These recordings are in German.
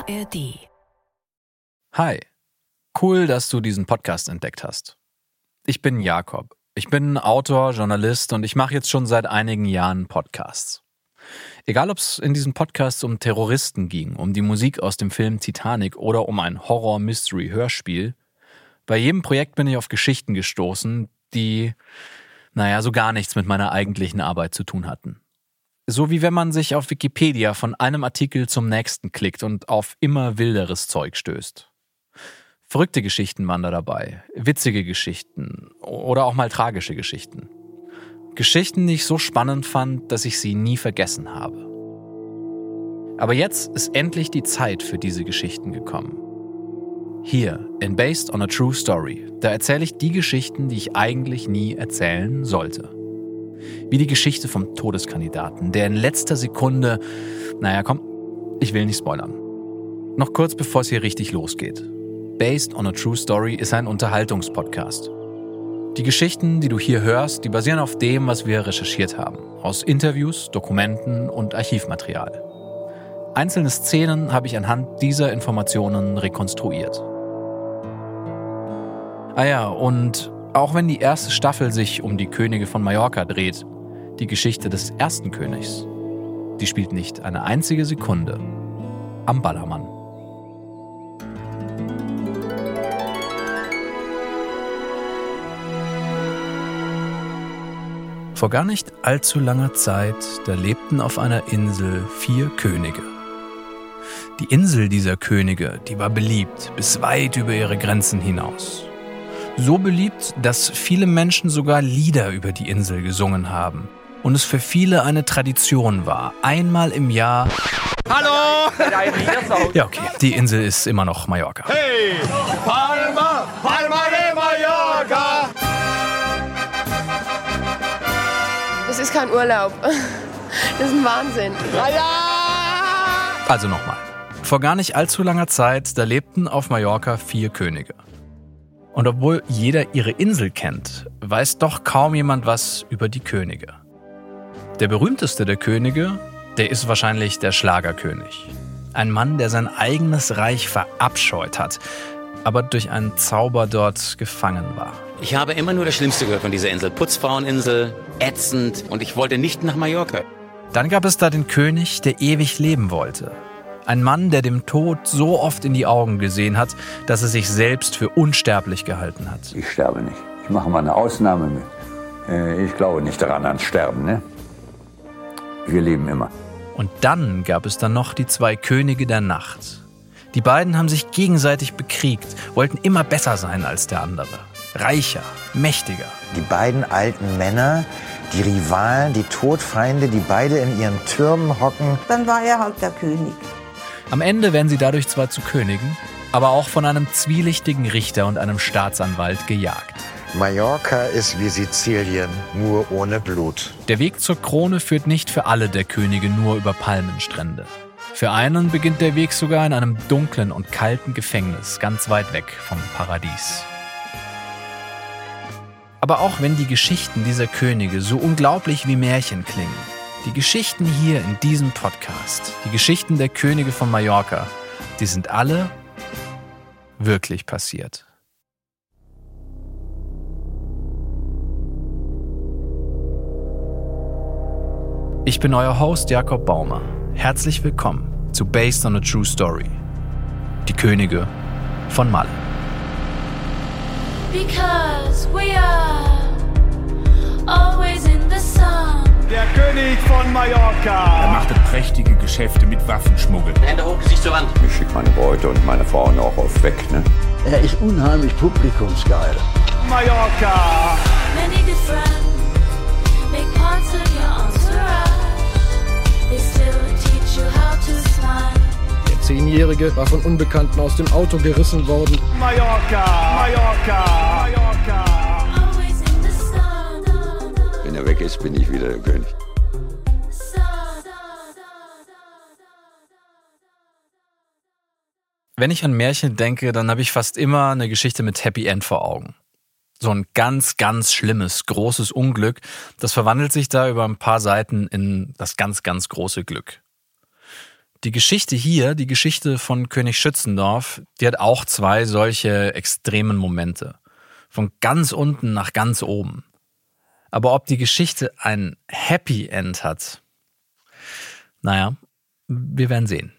ARD. Hi, cool, dass du diesen Podcast entdeckt hast. Ich bin Jakob. Ich bin Autor, Journalist und ich mache jetzt schon seit einigen Jahren Podcasts. Egal, ob es in diesem Podcast um Terroristen ging, um die Musik aus dem Film Titanic oder um ein Horror-Mystery-Hörspiel, bei jedem Projekt bin ich auf Geschichten gestoßen, die, so gar nichts mit meiner eigentlichen Arbeit zu tun hatten. So wie wenn man sich auf Wikipedia von einem Artikel zum nächsten klickt und auf immer wilderes Zeug stößt. Verrückte Geschichten waren da dabei, witzige Geschichten oder auch mal tragische Geschichten. Geschichten, die ich so spannend fand, dass ich sie nie vergessen habe. Aber jetzt ist endlich die Zeit für diese Geschichten gekommen. Hier, in Based on a True Story, da erzähle ich die Geschichten, die ich eigentlich nie erzählen sollte. Wie die Geschichte vom Todeskandidaten, der in letzter Sekunde, ich will nicht spoilern. Noch kurz bevor es hier richtig losgeht. Based on a True Story ist ein Unterhaltungspodcast. Die Geschichten, die du hier hörst, die basieren auf dem, was wir recherchiert haben. Aus Interviews, Dokumenten und Archivmaterial. Einzelne Szenen habe ich anhand dieser Informationen rekonstruiert. Und auch wenn die erste Staffel sich um die Könige von Mallorca dreht, die Geschichte des ersten Königs, die spielt nicht eine einzige Sekunde am Ballermann. Vor gar nicht allzu langer Zeit, da lebten auf einer Insel 4 Könige. Die Insel dieser Könige, die war beliebt, bis weit über ihre Grenzen hinaus. So beliebt, dass viele Menschen sogar Lieder über die Insel gesungen haben und es für viele eine Tradition war, einmal im Jahr... Hallo! Ja, okay, die Insel ist immer noch Mallorca. Hey! Palma! Palma de Mallorca! Das ist kein Urlaub. Das ist ein Wahnsinn. Also nochmal. Vor gar nicht allzu langer Zeit, da lebten auf Mallorca 4 Könige. Und obwohl jeder ihre Insel kennt, weiß doch kaum jemand was über die Könige. Der berühmteste der Könige, der ist wahrscheinlich der Schlagerkönig. Ein Mann, der sein eigenes Reich verabscheut hat, aber durch einen Zauber dort gefangen war. Ich habe immer nur das Schlimmste gehört von dieser Insel. Putzfraueninsel, ätzend und ich wollte nicht nach Mallorca. Dann gab es da den König, der ewig leben wollte. Ein Mann, der dem Tod so oft in die Augen gesehen hat, dass er sich selbst für unsterblich gehalten hat. Ich sterbe nicht. Ich mache mal eine Ausnahme mit. Ich glaube nicht daran ans Sterben, ne? Wir leben immer. Und dann gab es dann noch die 2 Könige der Nacht. Die beiden haben sich gegenseitig bekriegt, wollten immer besser sein als der andere. Reicher, mächtiger. Die beiden alten Männer, die Rivalen, die Todfeinde, die beide in ihren Türmen hocken. Dann war er halt der König. Am Ende werden sie dadurch zwar zu Königen, aber auch von einem zwielichtigen Richter und einem Staatsanwalt gejagt. Mallorca ist wie Sizilien, nur ohne Blut. Der Weg zur Krone führt nicht für alle der Könige nur über Palmenstrände. Für einen beginnt der Weg sogar in einem dunklen und kalten Gefängnis, ganz weit weg vom Paradies. Aber auch wenn die Geschichten dieser Könige so unglaublich wie Märchen klingen, die Geschichten hier in diesem Podcast, die Geschichten der Könige von Mallorca, die sind alle wirklich passiert. Ich bin euer Host Jakob Baumer. Herzlich willkommen zu Based on a True Story. Die Könige von Malle. Because we are always in the sun. Der König von Mallorca! Er machte prächtige Geschäfte mit Waffenschmuggel. Hände hoch, Gesicht zur Wand. Ich schicke meine Beute und meine Frauen auch oft weg, ne? Er ist unheimlich publikumsgeil. Mallorca! Many good friends make parts of your entourage. They still teach you how to smile. Der 10-Jährige war von Unbekannten aus dem Auto gerissen worden. Mallorca! Mallorca! Mallorca! Always in the sun. Wenn er weg ist, bin ich wieder der König. Wenn ich an Märchen denke, dann habe ich fast immer eine Geschichte mit Happy End vor Augen. So ein ganz, ganz schlimmes, großes Unglück, das verwandelt sich da über ein paar Seiten in das ganz, ganz große Glück. Die Geschichte hier, die Geschichte von König Schützendorf, die hat auch 2 solche extremen Momente. Von ganz unten nach ganz oben. Aber ob die Geschichte ein Happy End hat, naja, wir werden sehen.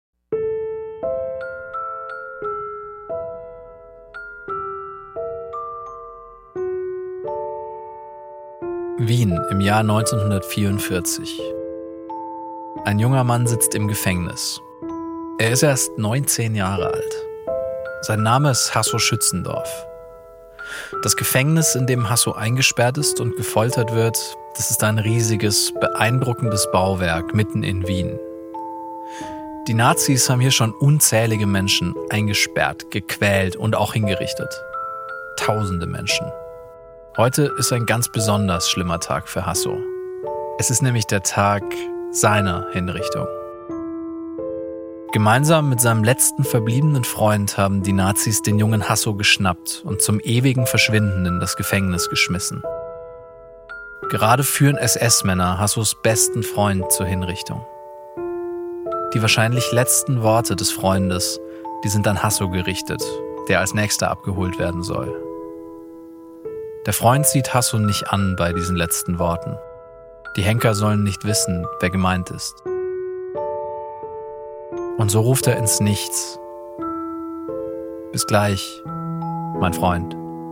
Wien im Jahr 1944. Ein junger Mann sitzt im Gefängnis. Er ist erst 19 Jahre alt. Sein Name ist Hasso Schützendorf. Das Gefängnis, in dem Hasso eingesperrt ist und gefoltert wird, das ist ein riesiges, beeindruckendes Bauwerk mitten in Wien. Die Nazis haben hier schon unzählige Menschen eingesperrt, gequält und auch hingerichtet. Tausende Menschen. Heute ist ein ganz besonders schlimmer Tag für Hasso. Es ist nämlich der Tag seiner Hinrichtung. Gemeinsam mit seinem letzten verbliebenen Freund haben die Nazis den jungen Hasso geschnappt und zum ewigen Verschwinden in das Gefängnis geschmissen. Gerade führen SS-Männer Hassos besten Freund zur Hinrichtung. Die wahrscheinlich letzten Worte des Freundes, die sind an Hasso gerichtet, der als nächster abgeholt werden soll. Der Freund sieht Hasso nicht an bei diesen letzten Worten. Die Henker sollen nicht wissen, wer gemeint ist. Und so ruft er ins Nichts. Bis gleich, mein Freund.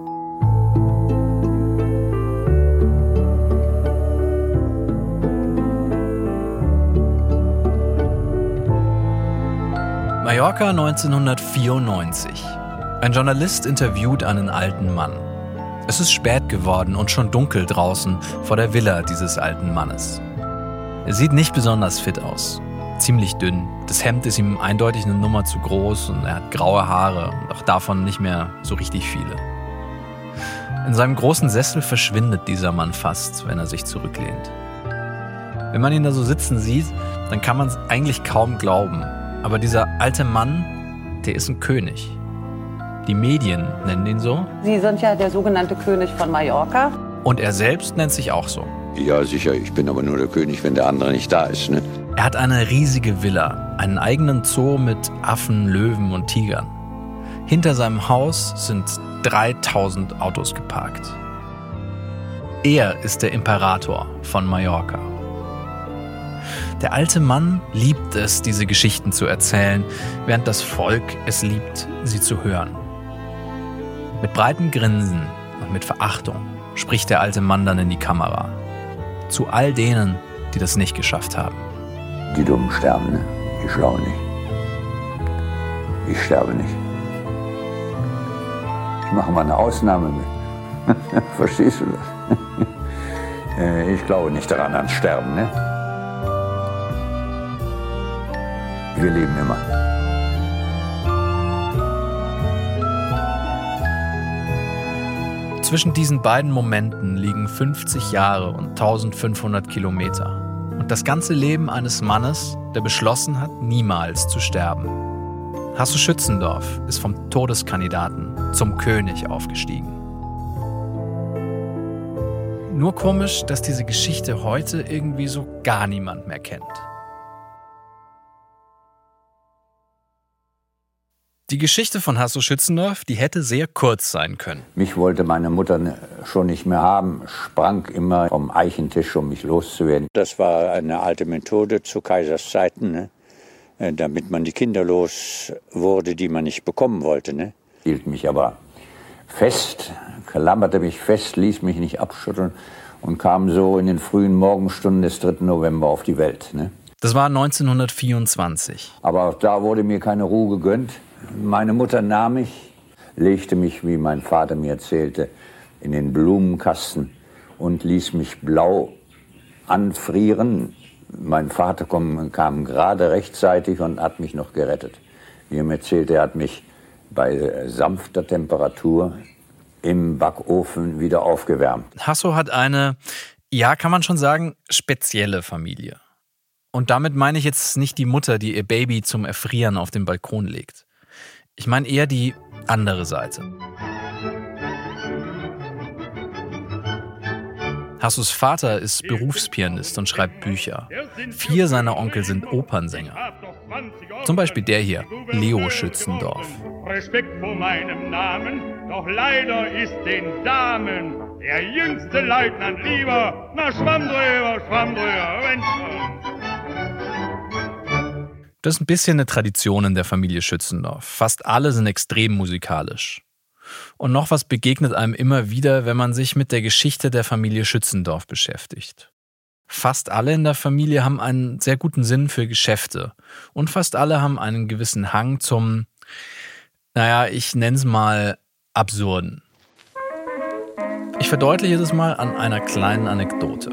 Mallorca 1994. Ein Journalist interviewt einen alten Mann. Es ist spät geworden und schon dunkel draußen vor der Villa dieses alten Mannes. Er sieht nicht besonders fit aus. Ziemlich dünn. Das Hemd ist ihm eindeutig eine Nummer zu groß und er hat graue Haare und auch davon nicht mehr so richtig viele. In seinem großen Sessel verschwindet dieser Mann fast, wenn er sich zurücklehnt. Wenn man ihn da so sitzen sieht, dann kann man es eigentlich kaum glauben. Aber dieser alte Mann, der ist ein König. Die Medien nennen ihn so. Sie sind ja der sogenannte König von Mallorca. Und er selbst nennt sich auch so. Ja, sicher, ich bin aber nur der König, wenn der andere nicht da ist, ne? Er hat eine riesige Villa, einen eigenen Zoo mit Affen, Löwen und Tigern. Hinter seinem Haus sind 3000 Autos geparkt. Er ist der Imperator von Mallorca. Der alte Mann liebt es, diese Geschichten zu erzählen, während das Volk es liebt, sie zu hören. Mit breitem Grinsen und mit Verachtung spricht der alte Mann dann in die Kamera. Zu all denen, die das nicht geschafft haben. Die Dummen sterben, ne? Die Schlauen nicht. Ich sterbe nicht. Ich mache mal eine Ausnahme mit. Verstehst du das? Ich glaube nicht daran ans Sterben, ne? Wir leben immer. Zwischen diesen beiden Momenten liegen 50 Jahre und 1500 Kilometer. Und das ganze Leben eines Mannes, der beschlossen hat, niemals zu sterben. Hasso Schützendorf ist vom Todeskandidaten zum König aufgestiegen. Nur komisch, dass diese Geschichte heute irgendwie so gar niemand mehr kennt. Die Geschichte von Hasso Schützendorf, die hätte sehr kurz sein können. Mich wollte meine Mutter schon nicht mehr haben, sprang immer vom Eichentisch, um mich loszuwerden. Das war eine alte Methode zu Kaisers Zeiten, ne? Damit man die Kinder los wurde, die man nicht bekommen wollte. Ne? Hielt mich aber fest, klammerte mich fest, ließ mich nicht abschütteln und kam so in den frühen Morgenstunden des 3. November auf die Welt. Ne? Das war 1924. Aber auch da wurde mir keine Ruhe gegönnt. Meine Mutter nahm mich, legte mich, wie mein Vater mir erzählte, in den Blumenkasten und ließ mich blau anfrieren. Mein Vater kam gerade rechtzeitig und hat mich noch gerettet. Wie er mir erzählte, er hat mich bei sanfter Temperatur im Backofen wieder aufgewärmt. Hasso hat eine, ja, kann man schon sagen, spezielle Familie. Und damit meine ich jetzt nicht die Mutter, die ihr Baby zum Erfrieren auf den Balkon legt. Ich meine eher die andere Seite. Hassos Vater ist Berufspianist und schreibt Bücher. 4 seiner Onkel sind Opernsänger. Zum Beispiel der hier, Leo Schützendorf. Respekt vor meinem Namen, doch leider ist den Damen der jüngste Leutnant lieber. Na schwamm drüber, wenn schon. Das ist ein bisschen eine Tradition in der Familie Schützendorf. Fast alle sind extrem musikalisch. Und noch was begegnet einem immer wieder, wenn man sich mit der Geschichte der Familie Schützendorf beschäftigt. Fast alle in der Familie haben einen sehr guten Sinn für Geschäfte. Und fast alle haben einen gewissen Hang zum, ich nenne es mal, Absurden. Ich verdeutliche das mal an einer kleinen Anekdote.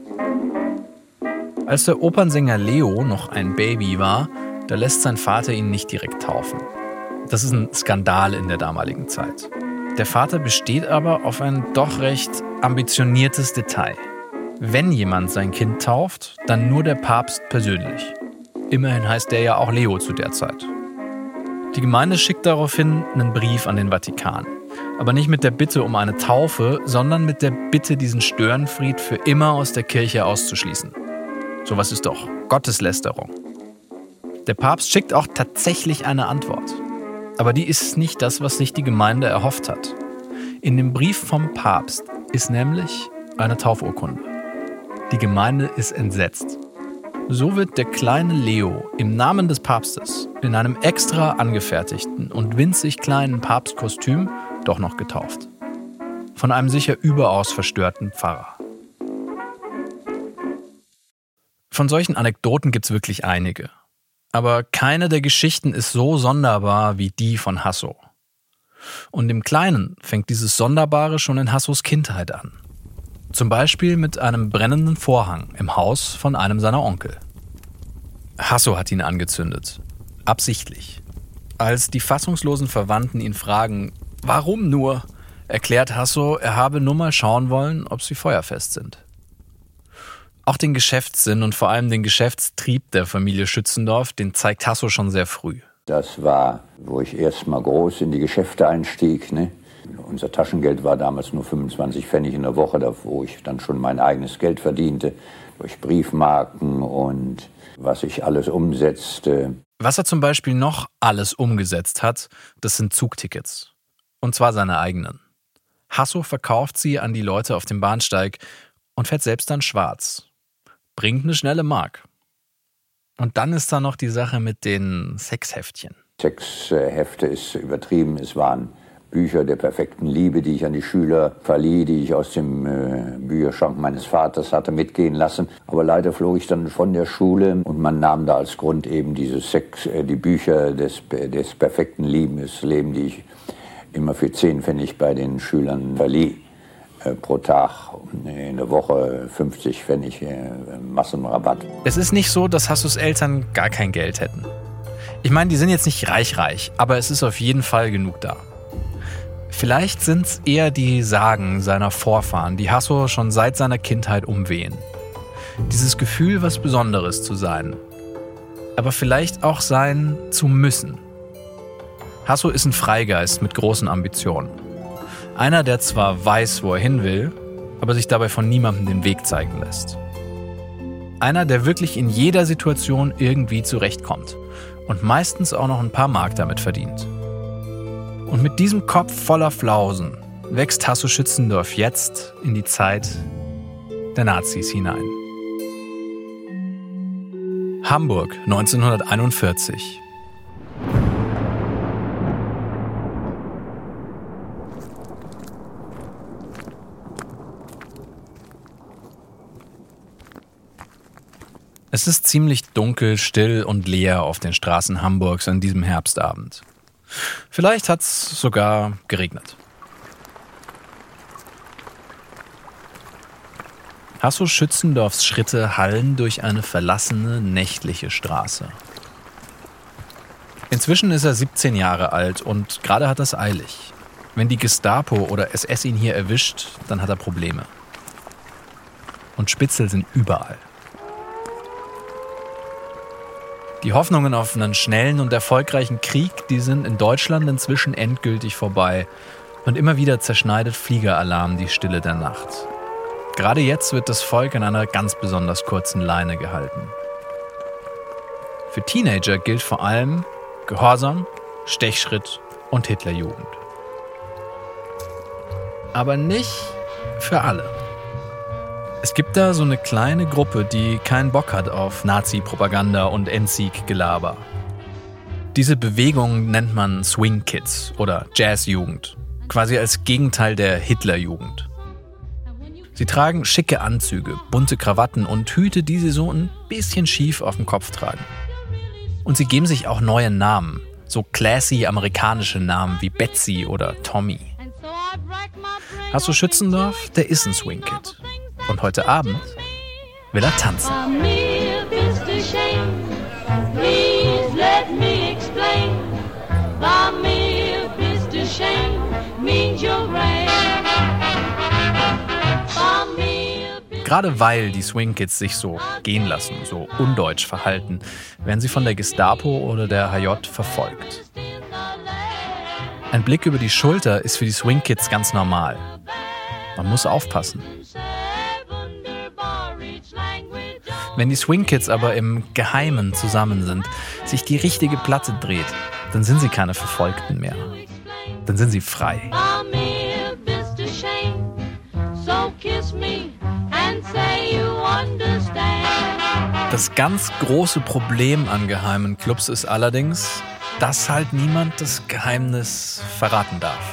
Als der Opernsänger Leo noch ein Baby war, da lässt sein Vater ihn nicht direkt taufen. Das ist ein Skandal in der damaligen Zeit. Der Vater besteht aber auf ein doch recht ambitioniertes Detail. Wenn jemand sein Kind tauft, dann nur der Papst persönlich. Immerhin heißt der ja auch Leo zu der Zeit. Die Gemeinde schickt daraufhin einen Brief an den Vatikan. Aber nicht mit der Bitte um eine Taufe, sondern mit der Bitte, diesen Störenfried für immer aus der Kirche auszuschließen. Sowas ist doch Gotteslästerung. Der Papst schickt auch tatsächlich eine Antwort. Aber die ist nicht das, was sich die Gemeinde erhofft hat. In dem Brief vom Papst ist nämlich eine Taufurkunde. Die Gemeinde ist entsetzt. So wird der kleine Leo im Namen des Papstes in einem extra angefertigten und winzig kleinen Papstkostüm doch noch getauft. Von einem sicher überaus verstörten Pfarrer. Von solchen Anekdoten gibt's wirklich einige. Aber keine der Geschichten ist so sonderbar wie die von Hasso. Und im Kleinen fängt dieses Sonderbare schon in Hassos Kindheit an. Zum Beispiel mit einem brennenden Vorhang im Haus von einem seiner Onkel. Hasso hat ihn angezündet. Absichtlich. Als die fassungslosen Verwandten ihn fragen, warum nur, erklärt Hasso, er habe nur mal schauen wollen, ob sie feuerfest sind. Auch den Geschäftssinn und vor allem den Geschäftstrieb der Familie Schützendorf, den zeigt Hasso schon sehr früh. Das war, wo ich erst mal groß in die Geschäfte einstieg. Ne? Unser Taschengeld war damals nur 25 Pfennig in der Woche, da wo ich dann schon mein eigenes Geld verdiente, durch Briefmarken und was ich alles umsetzte. Was er zum Beispiel noch alles umgesetzt hat, das sind Zugtickets. Und zwar seine eigenen. Hasso verkauft sie an die Leute auf dem Bahnsteig und fährt selbst dann schwarz. Bringt eine schnelle Mark. Und dann ist da noch die Sache mit den Sexheftchen. Sexhefte ist übertrieben. Es waren Bücher der perfekten Liebe, die ich an die Schüler verlieh, die ich aus dem Bücherschrank meines Vaters hatte mitgehen lassen. Aber leider flog ich dann von der Schule und man nahm da als Grund eben diese die Bücher des perfekten Leben, die ich immer für 10 Pfennig bei den Schülern verlieh. Pro Tag, in der Woche 50 Pfennig Massenrabatt. Es ist nicht so, dass Hassos Eltern gar kein Geld hätten. Ich meine, die sind jetzt nicht reich, aber es ist auf jeden Fall genug da. Vielleicht sind es eher die Sagen seiner Vorfahren, die Hasso schon seit seiner Kindheit umwehen. Dieses Gefühl, was Besonderes zu sein. Aber vielleicht auch sein zu müssen. Hasso ist ein Freigeist mit großen Ambitionen. Einer, der zwar weiß, wo er hin will, aber sich dabei von niemandem den Weg zeigen lässt. Einer, der wirklich in jeder Situation irgendwie zurechtkommt und meistens auch noch ein paar Mark damit verdient. Und mit diesem Kopf voller Flausen wächst Hasso Schützendorf jetzt in die Zeit der Nazis hinein. Hamburg 1941. Es ist ziemlich dunkel, still und leer auf den Straßen Hamburgs an diesem Herbstabend. Vielleicht hat's sogar geregnet. Hasso Schützendorfs Schritte hallen durch eine verlassene, nächtliche Straße. Inzwischen ist er 17 Jahre alt und gerade hat er's eilig. Wenn die Gestapo oder SS ihn hier erwischt, dann hat er Probleme. Und Spitzel sind überall. Die Hoffnungen auf einen schnellen und erfolgreichen Krieg, die sind in Deutschland inzwischen endgültig vorbei. Und immer wieder zerschneidet Fliegeralarm die Stille der Nacht. Gerade jetzt wird das Volk an einer ganz besonders kurzen Leine gehalten. Für Teenager gilt vor allem Gehorsam, Stechschritt und Hitlerjugend. Aber nicht für alle. Es gibt da so eine kleine Gruppe, die keinen Bock hat auf Nazi-Propaganda und Endsieg-Gelaber. Diese Bewegung nennt man Swing Kids oder Jazzjugend, quasi als Gegenteil der Hitlerjugend. Sie tragen schicke Anzüge, bunte Krawatten und Hüte, die sie so ein bisschen schief auf dem Kopf tragen. Und sie geben sich auch neue Namen, so classy amerikanische Namen wie Betsy oder Tommy. Hasso Schützendorf, der ist ein Swing Kid. Und heute Abend will er tanzen. Gerade weil die Swing Kids sich so gehen lassen, so undeutsch verhalten, werden sie von der Gestapo oder der HJ verfolgt. Ein Blick über die Schulter ist für die Swing Kids ganz normal. Man muss aufpassen. Wenn die Swing Kids aber im Geheimen zusammen sind, sich die richtige Platte dreht, dann sind sie keine Verfolgten mehr. Dann sind sie frei. Das ganz große Problem an geheimen Clubs ist allerdings, dass halt niemand das Geheimnis verraten darf.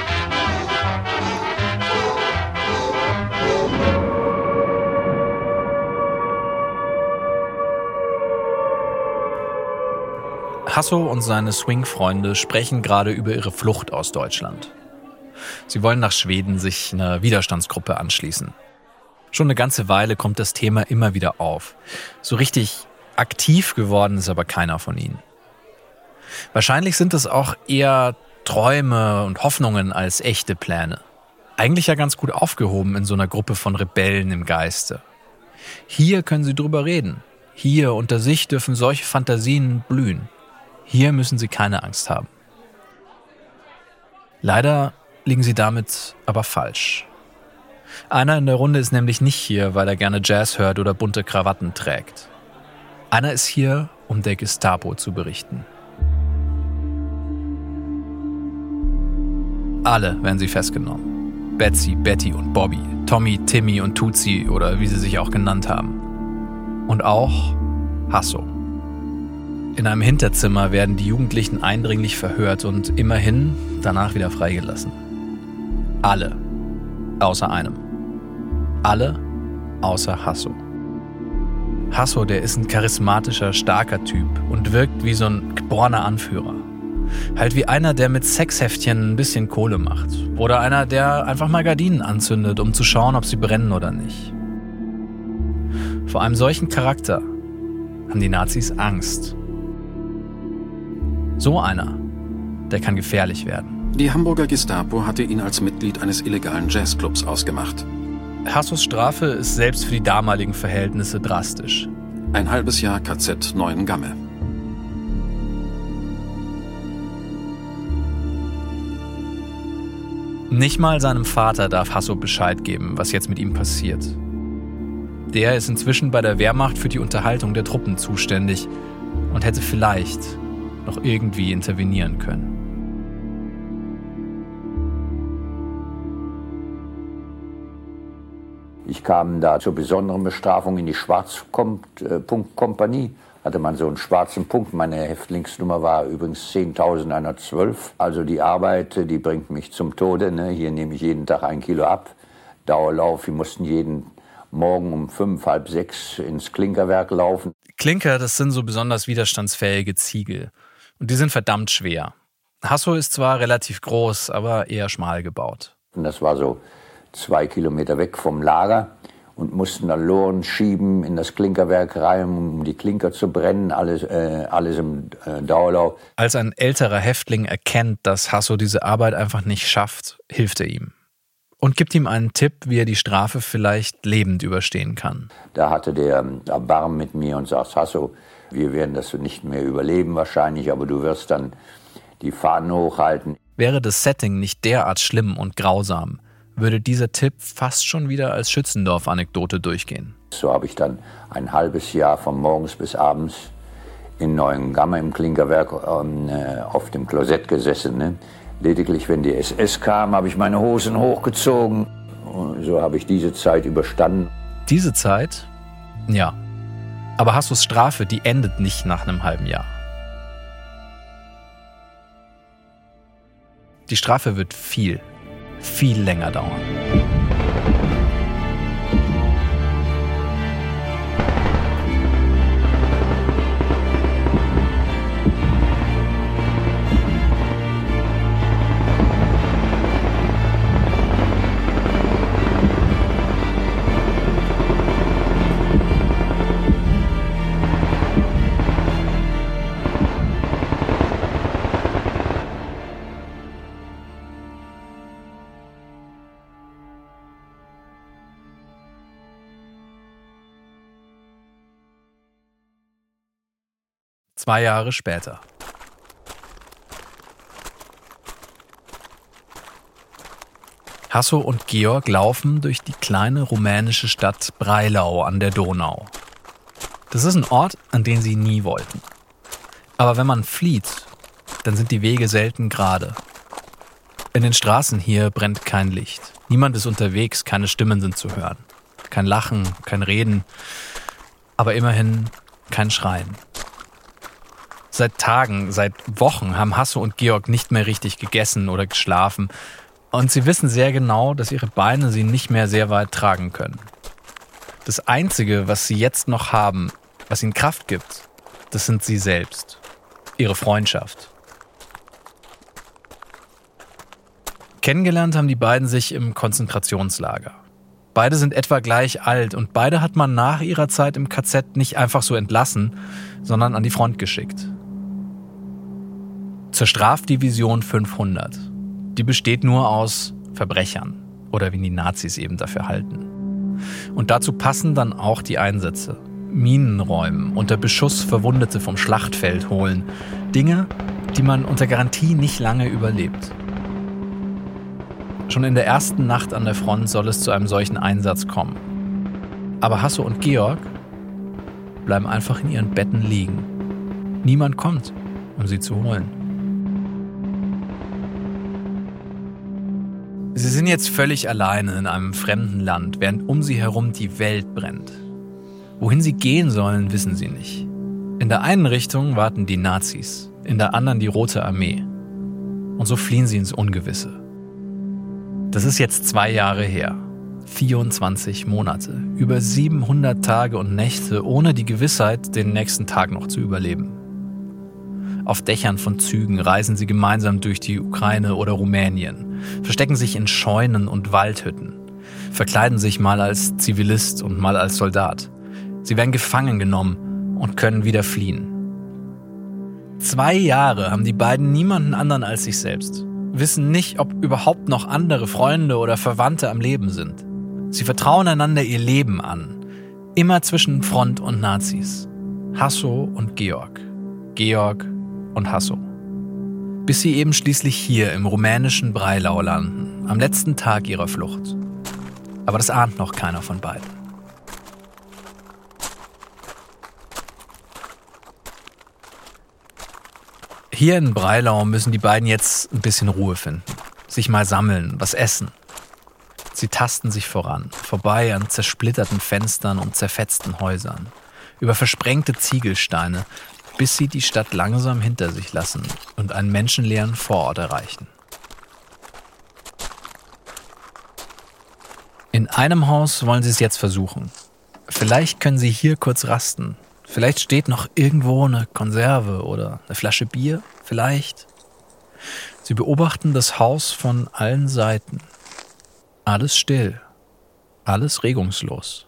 Hasso und seine Swing-Freunde sprechen gerade über ihre Flucht aus Deutschland. Sie wollen nach Schweden sich einer Widerstandsgruppe anschließen. Schon eine ganze Weile kommt das Thema immer wieder auf. So richtig aktiv geworden ist aber keiner von ihnen. Wahrscheinlich sind es auch eher Träume und Hoffnungen als echte Pläne. Eigentlich ja ganz gut aufgehoben in so einer Gruppe von Rebellen im Geiste. Hier können sie drüber reden. Hier unter sich dürfen solche Fantasien blühen. Hier müssen sie keine Angst haben. Leider liegen sie damit aber falsch. Einer in der Runde ist nämlich nicht hier, weil er gerne Jazz hört oder bunte Krawatten trägt. Einer ist hier, um der Gestapo zu berichten. Alle werden sie festgenommen. Betsy, Betty und Bobby, Tommy, Timmy und Tutsi oder wie sie sich auch genannt haben. Und auch Hasso. In einem Hinterzimmer werden die Jugendlichen eindringlich verhört und immerhin danach wieder freigelassen. Alle, außer einem. Alle, außer Hasso. Hasso, der ist ein charismatischer, starker Typ und wirkt wie so ein geborener Anführer. Halt wie einer, der mit Sexheftchen ein bisschen Kohle macht. Oder einer, der einfach mal Gardinen anzündet, um zu schauen, ob sie brennen oder nicht. Vor einem solchen Charakter haben die Nazis Angst. So einer, der kann gefährlich werden. Die Hamburger Gestapo hatte ihn als Mitglied eines illegalen Jazzclubs ausgemacht. Hassos Strafe ist selbst für die damaligen Verhältnisse drastisch. Ein halbes Jahr KZ Neuengamme. Nicht mal seinem Vater darf Hasso Bescheid geben, was jetzt mit ihm passiert. Der ist inzwischen bei der Wehrmacht für die Unterhaltung der Truppen zuständig und hätte vielleicht noch irgendwie intervenieren können. Ich kam da zur besonderen Bestrafung in die Schwarzpunktkompanie. Hatte man so einen schwarzen Punkt. Meine Häftlingsnummer war übrigens 10.112. Also die Arbeit, die bringt mich zum Tode. Ne? Hier nehme ich jeden Tag 1 Kilo ab. Dauerlauf, wir mussten jeden Morgen um 5, halb 6 ins Klinkerwerk laufen. Klinker, das sind so besonders widerstandsfähige Ziegel. Und die sind verdammt schwer. Hasso ist zwar relativ groß, aber eher schmal gebaut. Und das war so 2 Kilometer weg vom Lager und mussten dann Loren schieben in das Klinkerwerk rein, um die Klinker zu brennen, alles im Dauerlauf. Als ein älterer Häftling erkennt, dass Hasso diese Arbeit einfach nicht schafft, hilft er ihm. Und gibt ihm einen Tipp, wie er die Strafe vielleicht lebend überstehen kann. Da hatte der Erbarmen mit mir und sagt, Hasso, wir werden das nicht mehr überleben wahrscheinlich, aber du wirst dann die Fahnen hochhalten. Wäre das Setting nicht derart schlimm und grausam, würde dieser Tipp fast schon wieder als Schützendorf-Anekdote durchgehen. So habe ich dann ein halbes Jahr von morgens bis abends in Neuengamme im Klinkerwerk auf dem Klosett gesessen. Ne? Lediglich, wenn die SS kam, habe ich meine Hosen hochgezogen. Und so habe ich diese Zeit überstanden. Diese Zeit? Ja. Aber Hassos Strafe, die endet nicht nach einem halben Jahr. Die Strafe wird viel, viel länger dauern. Zwei Jahre später. Hasso und Georg laufen durch die kleine rumänische Stadt Breilau an der Donau. Das ist ein Ort, an den sie nie wollten. Aber wenn man flieht, dann sind die Wege selten gerade. In den Straßen hier brennt kein Licht. Niemand ist unterwegs, keine Stimmen sind zu hören. Kein Lachen, kein Reden, aber immerhin kein Schreien. Seit Tagen, seit Wochen haben Hasso und Georg nicht mehr richtig gegessen oder geschlafen. Und sie wissen sehr genau, dass ihre Beine sie nicht mehr sehr weit tragen können. Das Einzige, was sie jetzt noch haben, was ihnen Kraft gibt, das sind sie selbst. Ihre Freundschaft. Kennengelernt haben die beiden sich im Konzentrationslager. Beide sind etwa gleich alt und beide hat man nach ihrer Zeit im KZ nicht einfach so entlassen, sondern an die Front geschickt. Zur Strafdivision 500. Die besteht nur aus Verbrechern oder wie die Nazis eben dafür halten. Und dazu passen dann auch die Einsätze. Minen räumen, unter Beschuss Verwundete vom Schlachtfeld holen. Dinge, die man unter Garantie nicht lange überlebt. Schon in der ersten Nacht an der Front soll es zu einem solchen Einsatz kommen. Aber Hasso und Georg bleiben einfach in ihren Betten liegen. Niemand kommt, um sie zu holen. Sie sind jetzt völlig alleine in einem fremden Land, während um sie herum die Welt brennt. Wohin sie gehen sollen, wissen sie nicht. In der einen Richtung warten die Nazis, in der anderen die Rote Armee. Und so fliehen sie ins Ungewisse. Das ist jetzt 2 Jahre her. 24 Monate, über 700 Tage und Nächte, ohne die Gewissheit, den nächsten Tag noch zu überleben. Auf Dächern von Zügen reisen sie gemeinsam durch die Ukraine oder Rumänien, verstecken sich in Scheunen und Waldhütten, verkleiden sich mal als Zivilist und mal als Soldat. Sie werden gefangen genommen und können wieder fliehen. 2 Jahre haben die beiden niemanden anderen als sich selbst, wissen nicht, ob überhaupt noch andere Freunde oder Verwandte am Leben sind. Sie vertrauen einander ihr Leben an, immer zwischen Front und Nazis. Hasso und Georg, Georg und Hasso. Bis sie eben schließlich hier im rumänischen Breilau landen, am letzten Tag ihrer Flucht. Aber das ahnt noch keiner von beiden. Hier in Breilau müssen die beiden jetzt ein bisschen Ruhe finden, sich mal sammeln, was essen. Sie tasten sich voran, vorbei an zersplitterten Fenstern und zerfetzten Häusern, über versprengte Ziegelsteine, bis sie die Stadt langsam hinter sich lassen und einen menschenleeren Vorort erreichen. In einem Haus wollen sie es jetzt versuchen. Vielleicht können sie hier kurz rasten. Vielleicht steht noch irgendwo eine Konserve oder eine Flasche Bier. Vielleicht. Sie beobachten das Haus von allen Seiten. Alles still. Alles regungslos.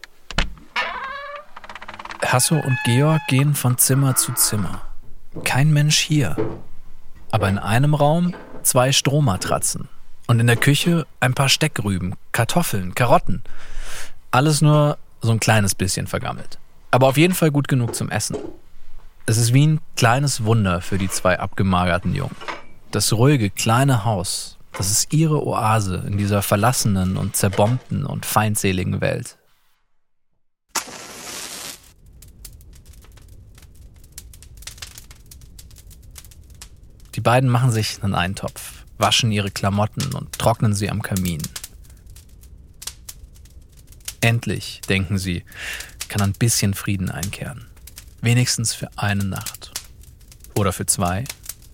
Hasso und Georg gehen von Zimmer zu Zimmer. Kein Mensch hier. Aber in einem Raum 2 Strohmatratzen. Und in der Küche ein paar Steckrüben, Kartoffeln, Karotten. Alles nur so ein kleines bisschen vergammelt. Aber auf jeden Fall gut genug zum Essen. Es ist wie ein kleines Wunder für die 2 abgemagerten Jungen. Das ruhige, kleine Haus, das ist ihre Oase in dieser verlassenen und zerbombten und feindseligen Welt. beiden machen sich einen Eintopf, waschen ihre Klamotten und trocknen sie am Kamin. Endlich, denken sie, kann ein bisschen Frieden einkehren. Wenigstens für eine Nacht. Oder für 2.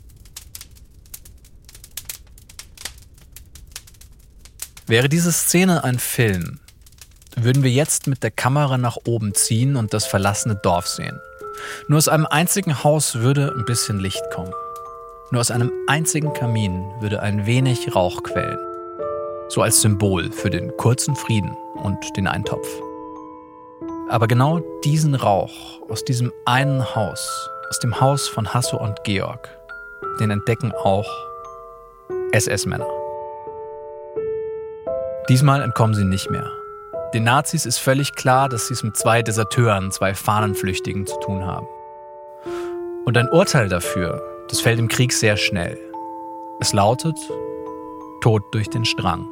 Wäre diese Szene ein Film, würden wir jetzt mit der Kamera nach oben ziehen und das verlassene Dorf sehen. Nur aus einem einzigen Haus würde ein bisschen Licht kommen. Nur aus einem einzigen Kamin würde ein wenig Rauch quellen. So als Symbol für den kurzen Frieden und den Eintopf. Aber genau diesen Rauch aus diesem einen Haus, aus dem Haus von Hasso und Georg, den entdecken auch SS-Männer. Diesmal entkommen sie nicht mehr. Den Nazis ist völlig klar, dass sie es mit 2 Deserteuren, 2 Fahnenflüchtigen zu tun haben. Und ein Urteil dafür, das fällt im Krieg sehr schnell. Es lautet: Tod durch den Strang.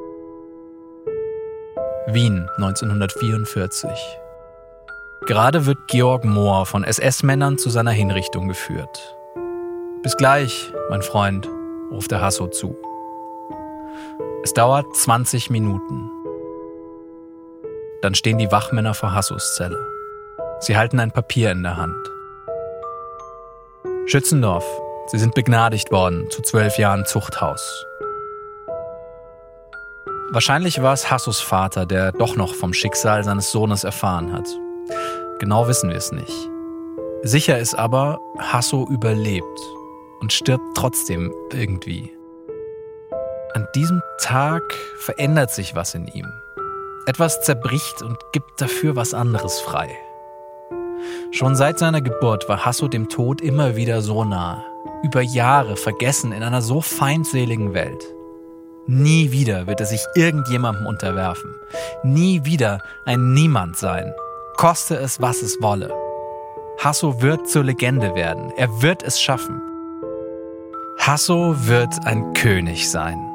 Wien, 1944. Gerade wird Georg Mohr von SS-Männern zu seiner Hinrichtung geführt. Bis gleich, mein Freund, ruft der Hasso zu. Es dauert 20 Minuten. Dann stehen die Wachmänner vor Hassos Zelle. Sie halten ein Papier in der Hand. Schützendorf, Sie sind begnadigt worden zu 12 Jahren Zuchthaus. Wahrscheinlich war es Hassos Vater, der doch noch vom Schicksal seines Sohnes erfahren hat. Genau wissen wir es nicht. Sicher ist aber, Hasso überlebt und stirbt trotzdem irgendwie. An diesem Tag verändert sich was in ihm. Etwas zerbricht und gibt dafür was anderes frei. Schon seit seiner Geburt war Hasso dem Tod immer wieder so nah. Über Jahre vergessen in einer so feindseligen Welt. Nie wieder wird er sich irgendjemandem unterwerfen. Nie wieder ein Niemand sein. Koste es, was es wolle. Hasso wird zur Legende werden. Er wird es schaffen. Hasso wird ein König sein.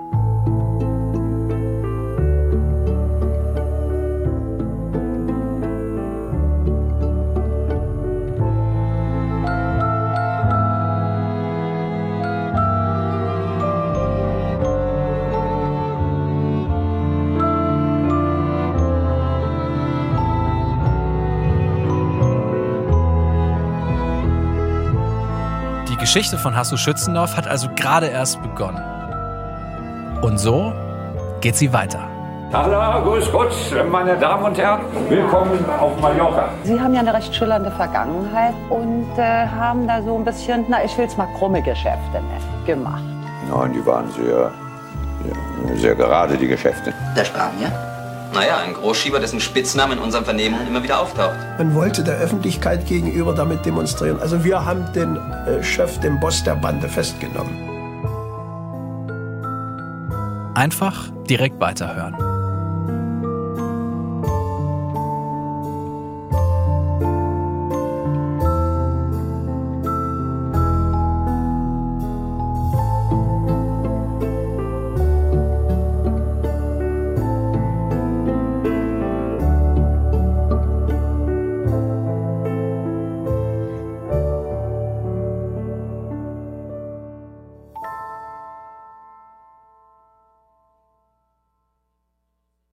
Die Geschichte von Hasso Schützendorf hat also gerade erst begonnen. Und so geht sie weiter. Hallo, grüß Gott, meine Damen und Herren. Willkommen auf Mallorca. Sie haben ja eine recht schillernde Vergangenheit und haben da so ein bisschen, ich will es mal krumme Geschäfte gemacht. Nein, die waren sehr gerade, die Geschäfte. Der Spanier? Naja, ein Großschieber, dessen Spitzname in unseren Vernehmungen immer wieder auftaucht. Man wollte der Öffentlichkeit gegenüber damit demonstrieren. Also wir haben den Chef, den Boss der Bande festgenommen. Einfach direkt weiterhören.